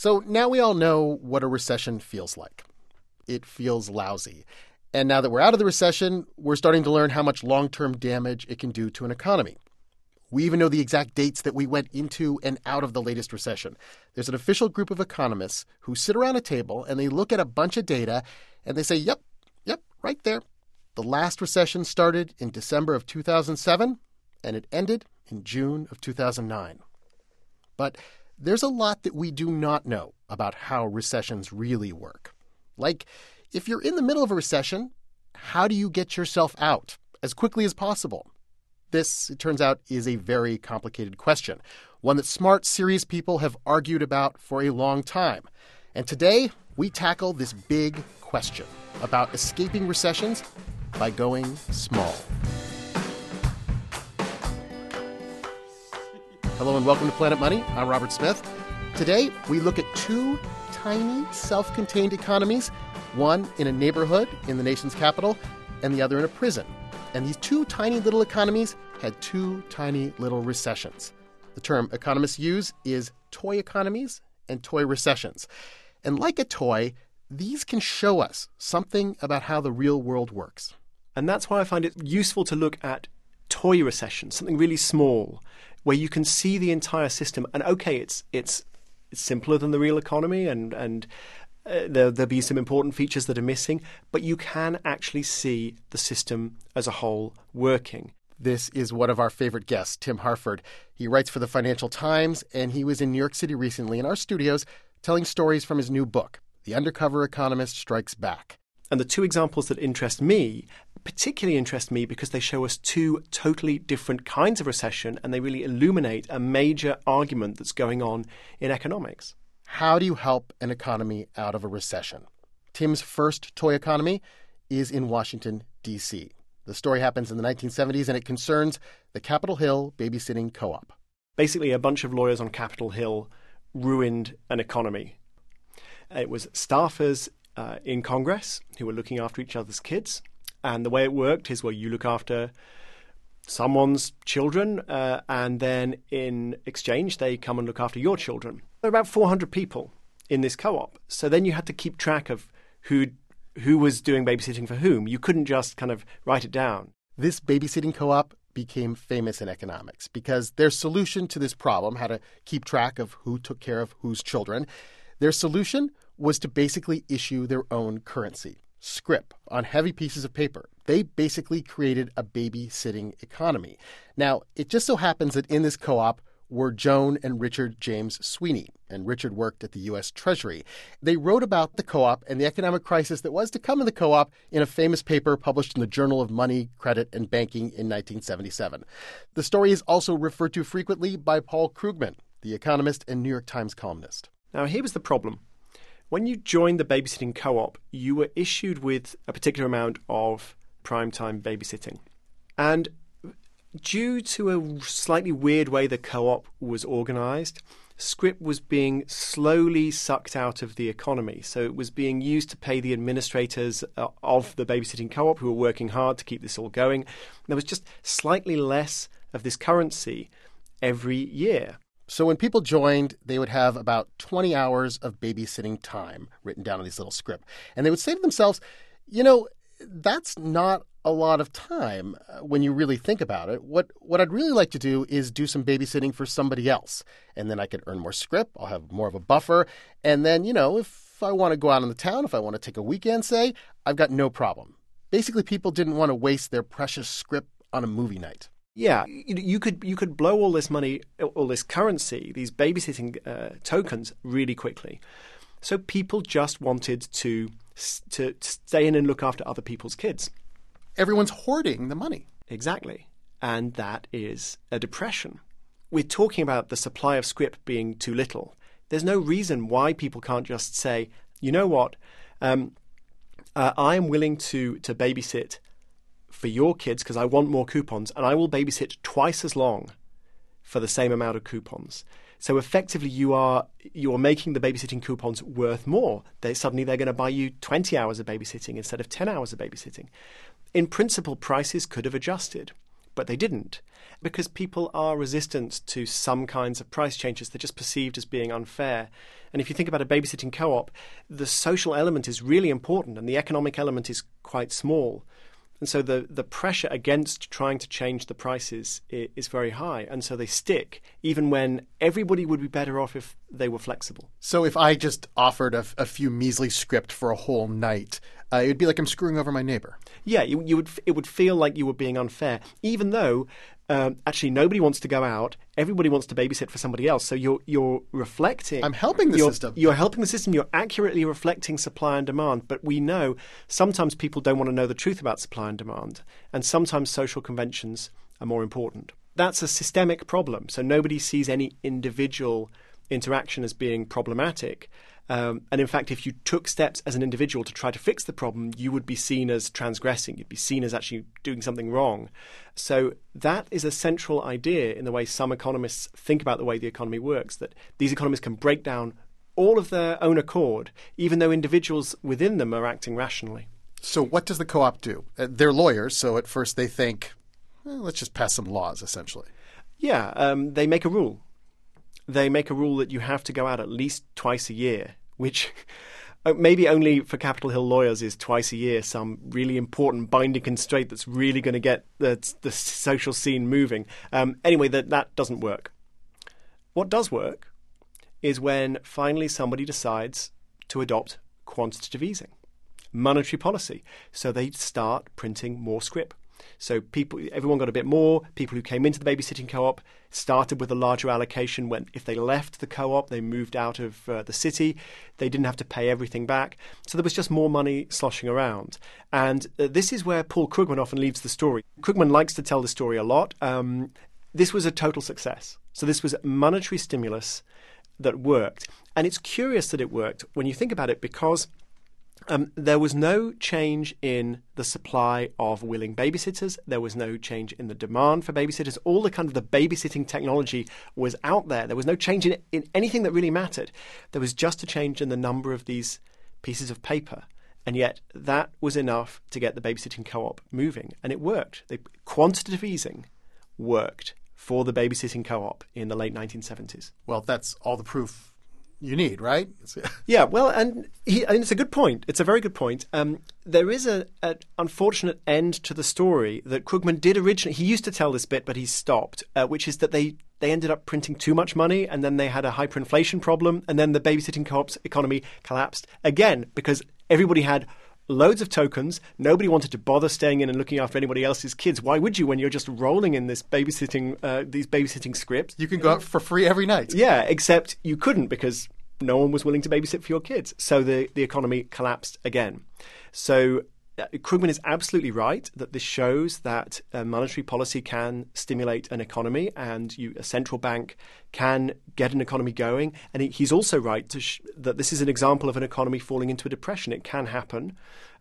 So now we all know what a recession feels like. It feels lousy. And now that we're out of the recession, we're starting to learn how much long-term damage it can do to an economy. We even know the exact dates that we went into and out of the latest recession. There's an official group of economists who sit around a table and they look at a bunch of data and they say, yep, right there. The last recession started in December of 2007 and it ended in June of 2009. But there's a lot that we do not know about how recessions really work. Like, if you're in the middle of a recession, how do you get yourself out as quickly as possible? This, it turns out, is a very complicated question, one that smart, serious people have argued about for a long time. And today, we tackle this big question about escaping recessions by going small. Hello and welcome to Planet Money. I'm Robert Smith. Today, we look at two tiny, self-contained economies, one in a neighborhood in the nation's capital and the other in a prison. And these two tiny little economies had two tiny little recessions. The term economists use is toy economies and toy recessions. And like a toy, these can show us something about how the real world works. And that's why I find it useful to look at toy recessions, something really small, where you can see the entire system. And okay, it's simpler than the real economy, and there'll be some important features that are missing, but you can actually see the system as a whole working. This is one of our favorite guests, Tim Harford. He writes for the Financial Times, and he was in New York City recently in our studios telling stories from his new book, The Undercover Economist Strikes Back. And the two examples that particularly interest me because they show us two totally different kinds of recession, and they really illuminate a major argument that's going on in economics. How do you help an economy out of a recession? Tim's first toy economy is in Washington, D.C. The story happens in the 1970s, and it concerns the Capitol Hill Babysitting Co-op. Basically, a bunch of lawyers on Capitol Hill ruined an economy. It was staffers in Congress who were looking after each other's kids. And the way it worked is, well, you look after someone's children, and then in exchange, they come and look after your children. There are about 400 people in this co-op. So then you had to keep track of who was doing babysitting for whom. You couldn't just kind of write it down. This babysitting co-op became famous in economics because their solution to this problem, how to keep track of who took care of whose children, their solution was to basically issue their own currency, scrip, on heavy pieces of paper. They basically created a babysitting economy. Now, it just so happens that in this co-op were Joan and Richard James Sweeney, and Richard worked at the U.S. Treasury. They wrote about the co-op and the economic crisis that was to come in the co-op in a famous paper published in the Journal of Money, Credit, and Banking in 1977. The story is also referred to frequently by Paul Krugman, the economist and New York Times columnist. Now, here was the problem. When you joined the babysitting co-op, you were issued with a particular amount of primetime babysitting. And due to a slightly weird way the co-op was organized, scrip was being slowly sucked out of the economy. So it was being used to pay the administrators of the babysitting co-op who were working hard to keep this all going. There was just slightly less of this currency every year. So when people joined, they would have about 20 hours of babysitting time written down on these little script. And they would say to themselves, that's not a lot of time when you really think about it. What I'd really like to do is do some babysitting for somebody else. And then I could earn more script. I'll have more of a buffer. And then, if I want to go out in the town, if I want to take a weekend, say, I've got no problem. Basically, people didn't want to waste their precious script on a movie night. Yeah, you could blow all this money, all this currency, these babysitting tokens really quickly. So people just wanted to stay in and look after other people's kids. Everyone's hoarding the money. Exactly. And that is a depression. We're talking about the supply of scrip being too little. There's no reason why people can't just say, you know what, I am willing to babysit for your kids because I want more coupons, and I will babysit twice as long for the same amount of coupons. So effectively, you are making the babysitting coupons worth more. Suddenly they're going to buy you 20 hours of babysitting instead of 10 hours of babysitting. In principle, prices could have adjusted. But they didn't, because people are resistant to some kinds of price changes. They're just perceived as being unfair. And if you think about a babysitting co-op, the social element is really important and the economic element is quite small. And so the pressure against trying to change the prices is very high. And so they stick, even when everybody would be better off if they were flexible. So if I just offered a few measly script for a whole night, it would be like I'm screwing over my neighbor. Yeah, it would feel like you were being unfair, even though actually nobody wants to go out. Everybody wants to babysit for somebody else. So you're reflecting. I'm helping the system. You're helping the system. You're accurately reflecting supply and demand. But we know sometimes people don't want to know the truth about supply and demand. And sometimes social conventions are more important. That's a systemic problem. So nobody sees any individual interaction as being problematic. And in fact, if you took steps as an individual to try to fix the problem, you would be seen as transgressing. You'd be seen as actually doing something wrong. So that is a central idea in the way some economists think about the way the economy works, that these economies can break down all of their own accord, even though individuals within them are acting rationally. So what does the co-op do? They're lawyers, so at first they think, let's just pass some laws, essentially. Yeah, they make a rule. They make a rule that you have to go out at least twice a year, which maybe only for Capitol Hill lawyers is twice a year some really important binding constraint that's really going to get the social scene moving. Anyway, that doesn't work. What does work is when finally somebody decides to adopt quantitative easing, monetary policy. So they start printing more scrip. So everyone got a bit more. People who came into the babysitting co-op started with a larger allocation. When if they left the co-op, they moved out of the city. They didn't have to pay everything back. So there was just more money sloshing around. And this is where Paul Krugman often leaves the story. Krugman likes to tell the story a lot. This was a total success. So this was monetary stimulus that worked. And it's curious that it worked when you think about it, because there was no change in the supply of willing babysitters. There was no change in the demand for babysitters. All the kind of the babysitting technology was out there. There was no change in anything that really mattered. There was just a change in the number of these pieces of paper. And yet that was enough to get the babysitting co-op moving. And it worked. Quantitative easing worked for the babysitting co-op in the late 1970s. Well, that's all the proof you need, right? Yeah, well, and it's a good point. It's a very good point. There is an unfortunate end to the story that Krugman did originally. He used to tell this bit, but he stopped, which is that they ended up printing too much money, and then they had a hyperinflation problem, and then the babysitting co-op's economy collapsed again because everybody had loads of tokens. Nobody wanted to bother staying in and looking after anybody else's kids. Why would you when you're just rolling in this these babysitting scripts? You can go out for free every night. Yeah, except you couldn't because no one was willing to babysit for your kids. So the economy collapsed again. So Krugman is absolutely right that this shows that monetary policy can stimulate an economy, and a central bank can get an economy going. And he's also right that this is an example of an economy falling into a depression. It can happen.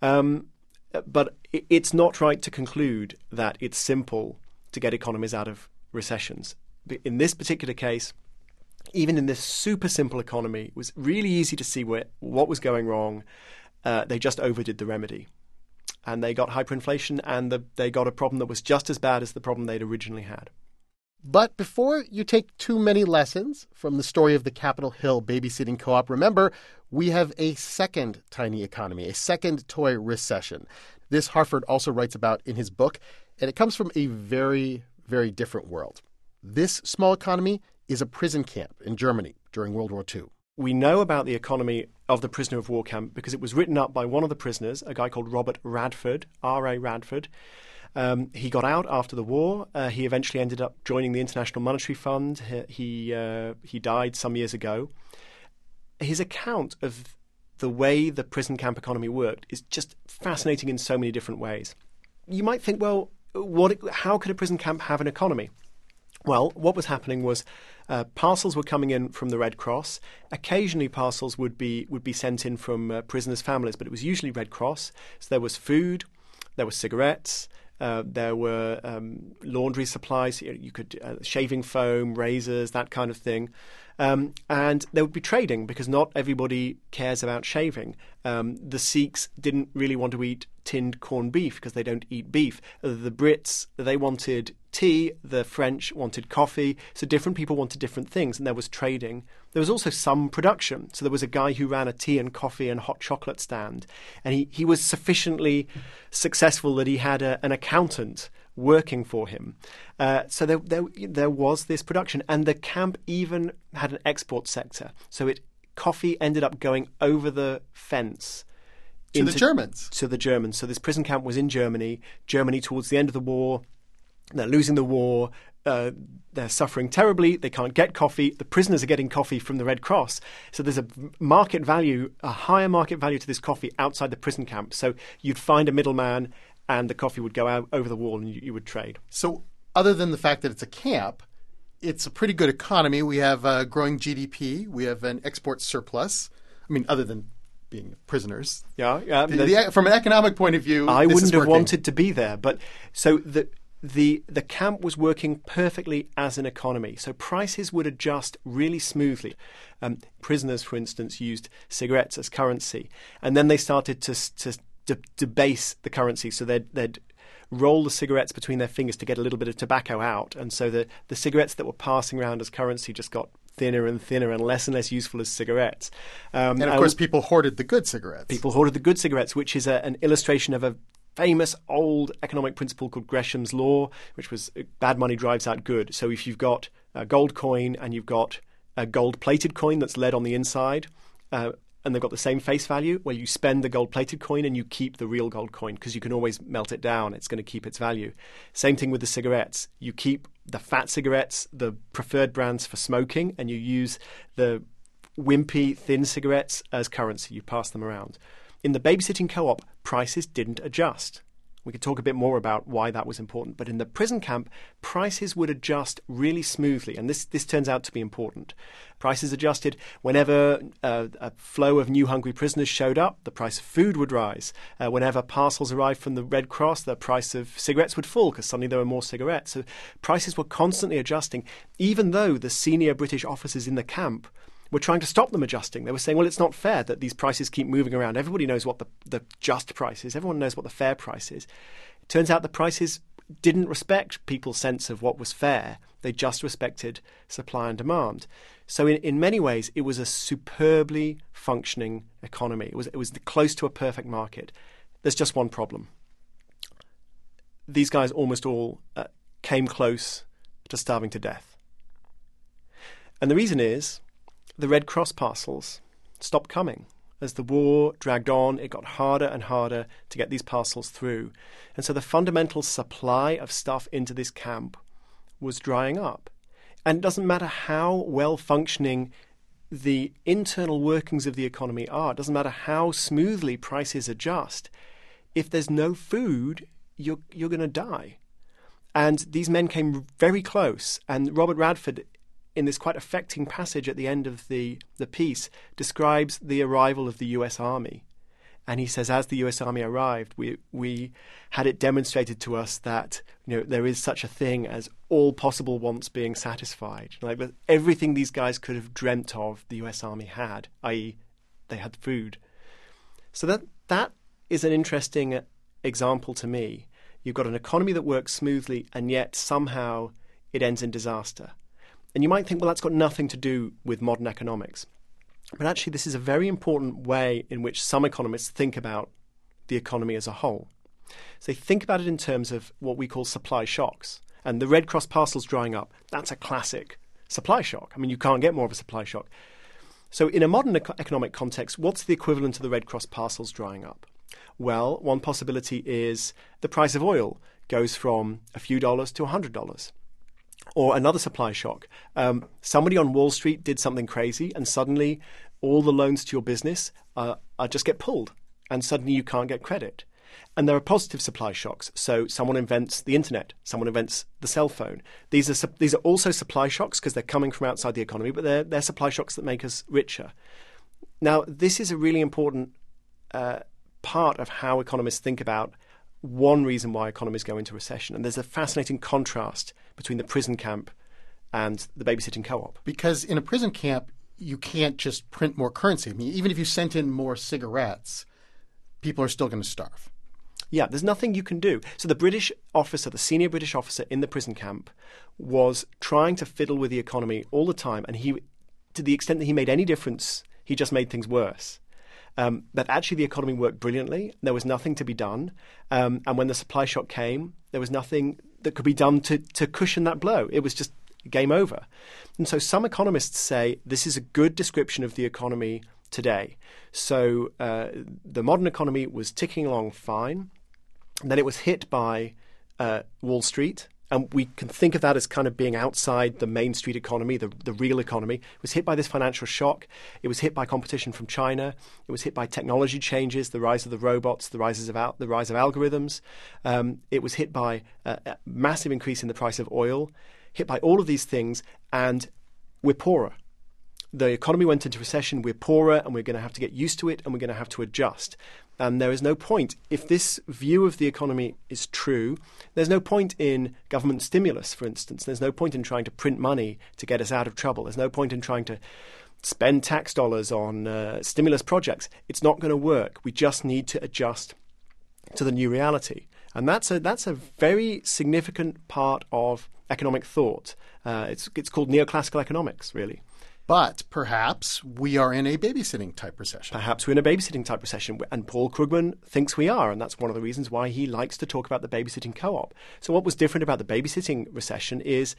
But it's not right to conclude that it's simple to get economies out of recessions. In this particular case, even in this super simple economy, it was really easy to see what was going wrong. They just overdid the remedy. And they got hyperinflation, and they got a problem that was just as bad as the problem they'd originally had. But before you take too many lessons from the story of the Capitol Hill babysitting co-op, remember, we have a second tiny economy, a second toy recession. This Harford also writes about in his book, and it comes from a very, very different world. This small economy is a prison camp in Germany during World War II. We know about the economy of the prisoner of war camp because it was written up by one of the prisoners, a guy called Robert Radford, R.A. Radford. He got out after the war. He eventually ended up joining the International Monetary Fund. He died some years ago. His account of the way the prison camp economy worked is just fascinating in so many different ways. You might think, well, how could a prison camp have an economy? Well, what was happening was parcels were coming in from the Red Cross. Occasionally, parcels would be sent in from prisoners' families, but it was usually Red Cross. So there was food, there was cigarettes, There were laundry supplies. You could shaving foam, razors, that kind of thing. And there would be trading because not everybody cares about shaving. The Sikhs didn't really want to eat tinned corned beef because they don't eat beef. The Brits, they wanted tea. The French wanted coffee. So different people wanted different things, and there was trading. There was also some production. So there was a guy who ran a tea and coffee and hot chocolate stand, and he was sufficiently successful that he had an accountant working for him. So there was this production, and the camp even had an export sector. So coffee ended up going over the fence to the Germans. To the Germans. So this prison camp was in Germany. Germany, towards the end of the war, they're losing the war. They're suffering terribly. They can't get coffee. The prisoners are getting coffee from the Red Cross. So there's a higher market value to this coffee outside the prison camp. So you'd find a middleman, and the coffee would go out over the wall, and you would trade. So other than the fact that it's a camp, it's a pretty good economy. We have a growing GDP. We have an export surplus. I mean, other than being prisoners. Yeah. From an economic point of view, I wouldn't have wanted to be there. But so the camp was working perfectly as an economy. So prices would adjust really smoothly. Prisoners, for instance, used cigarettes as currency. And then they started to debase the currency. So they'd roll the cigarettes between their fingers to get a little bit of tobacco out. And so the cigarettes that were passing around as currency just got thinner and thinner and less useful as cigarettes. And of course, people hoarded the good cigarettes. People hoarded the good cigarettes, which is an illustration of a famous old economic principle called Gresham's Law, which was bad money drives out good. So if you've got a gold coin and you've got a gold-plated coin that's lead on the inside, and they've got the same face value, well, you spend the gold-plated coin and you keep the real gold coin because you can always melt it down. It's going to keep its value. Same thing with the cigarettes. You keep the fat cigarettes, the preferred brands for smoking, and you use the wimpy, thin cigarettes as currency. You pass them around. In the babysitting co-op, prices didn't adjust. We could talk a bit more about why that was important. But in the prison camp, prices would adjust really smoothly. And this turns out to be important. Prices adjusted whenever a flow of new hungry prisoners showed up, the price of food would rise. Whenever parcels arrived from the Red Cross, the price of cigarettes would fall because suddenly there were more cigarettes. So prices were constantly adjusting, even though the senior British officers in the camp were trying to stop them adjusting. They were saying, well, it's not fair that these prices keep moving around. Everybody knows what the just price is. Everyone knows what the fair price is. It turns out the prices didn't respect people's sense of what was fair. They just respected supply and demand. So in many ways, it was a superbly functioning economy. It was close to a perfect market. There's just one problem. These guys almost all came close to starving to death. And the reason is the Red Cross parcels stopped coming. As the war dragged on, it got harder and harder to get these parcels through. And so the fundamental supply of stuff into this camp was drying up. And it doesn't matter how well-functioning the internal workings of the economy are, it doesn't matter how smoothly prices adjust, if there's no food, you're going to die. And these men came very close. And Robert Radford, in this quite affecting passage at the end of the piece, describes the arrival of the US Army. And he says, as the US Army arrived, we had it demonstrated to us that there is such a thing as all possible wants being satisfied. Like everything these guys could have dreamt of, the US Army had, i.e. they had food. So that is an interesting example to me. You've got an economy that works smoothly, and yet somehow it ends in disaster. And you might think, well, that's got nothing to do with modern economics. But actually, this is a very important way in which some economists think about the economy as a whole. So they think about it in terms of what we call supply shocks. And the Red Cross parcels drying up, that's a classic supply shock. I mean, you can't get more of a supply shock. So in a modern economic context, what's the equivalent of the Red Cross parcels drying up? Well, one possibility is the price of oil goes from a few dollars to $100. Or another supply shock. Somebody on Wall Street did something crazy, and suddenly all the loans to your business just get pulled, and suddenly you can't get credit. And there are positive supply shocks. So someone invents the internet, someone invents the cell phone. These are also supply shocks because they're coming from outside the economy, but they're supply shocks that make us richer. Now, this is a really important part of how economists think about one reason why economies go into recession. And there's a fascinating contrast between the prison camp and the babysitting co-op. Because in a prison camp, you can't just print more currency. I mean, even if you sent in more cigarettes, people are still going to starve. Yeah, there's nothing you can do. So the British officer, the senior British officer in the prison camp, was trying to fiddle with the economy all the time. And he, to the extent that he made any difference, he just made things worse. But actually the economy worked brilliantly. There was nothing to be done. And when the supply shock came, there was nothing that could be done to cushion that blow. It was just game over. And so some economists say this is a good description of the economy today. So the modern economy was ticking along fine. And then it was hit by Wall Street. And we can think of that as kind of being outside the Main Street economy, the real economy. It was hit by this financial shock. It was hit by competition from China. It was hit by technology changes, the rise of the robots, the rise of algorithms. It was hit by a massive increase in the price of oil, hit by all of these things, and we're poorer. The economy went into recession, we're poorer, and we're going to have to get used to it, and we're going to have to adjust. And there is no point, if this view of the economy is true, there's no point in government stimulus, for instance. There's no point in trying to print money to get us out of trouble. There's no point in trying to spend tax dollars on stimulus projects. It's not going to work. We just need to adjust to the new reality. And that's a very significant part of economic thought. It's called neoclassical economics, really. But perhaps we are in a babysitting type recession. Perhaps we're in a babysitting type recession. And Paul Krugman thinks we are. And that's one of the reasons why he likes to talk about the babysitting co-op. So what was different about the babysitting recession is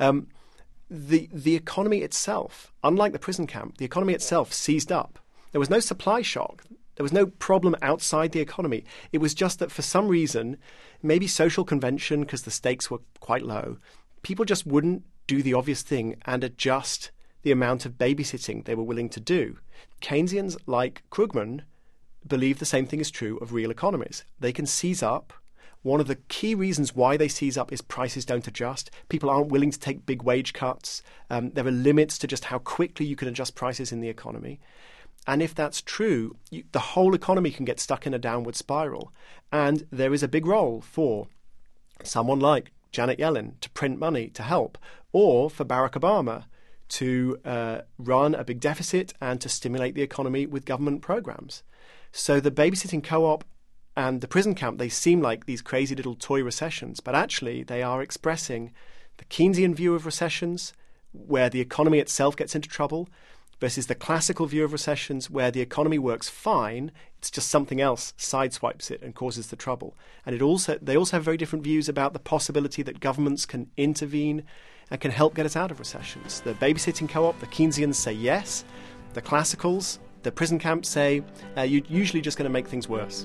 the economy itself, unlike the prison camp, the economy itself seized up. There was no supply shock. There was no problem outside the economy. It was just that for some reason, maybe social convention, because the stakes were quite low, people just wouldn't do the obvious thing and adjust the amount of babysitting they were willing to do. Keynesians like Krugman believe the same thing is true of real economies. They can seize up. One of the key reasons why they seize up is prices don't adjust. People aren't willing to take big wage cuts. There are limits to just how quickly you can adjust prices in the economy. And if that's true, the whole economy can get stuck in a downward spiral. And there is a big role for someone like Janet Yellen to print money to help, or for Barack Obama to run a big deficit and to stimulate the economy with government programs. So the babysitting co-op and the prison camp, they seem like these crazy little toy recessions, but actually they are expressing the Keynesian view of recessions, where the economy itself gets into trouble, versus the classical view of recessions, where the economy works fine, it's just something else sideswipes it and causes the trouble. And they also have very different views about the possibility that governments can intervene and can help get us out of recessions. The babysitting co-op, the Keynesians say yes. The classicals, the prison camps say you're usually just going to make things worse.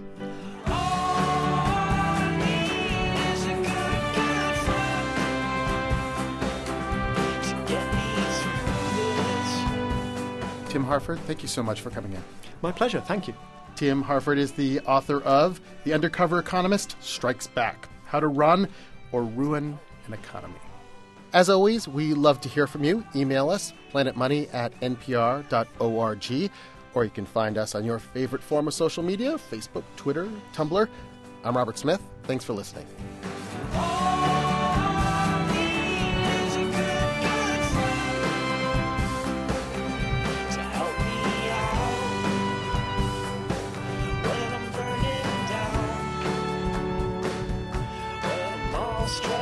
Tim Harford, thank you so much for coming in. My pleasure. Thank you. Tim Harford is the author of The Undercover Economist Strikes Back: How to Run or Ruin an Economy. As always, we love to hear from you. Email us, planetmoney@npr.org, or you can find us on your favorite form of social media, Facebook, Twitter, Tumblr. I'm Robert Smith. Thanks for listening. Straight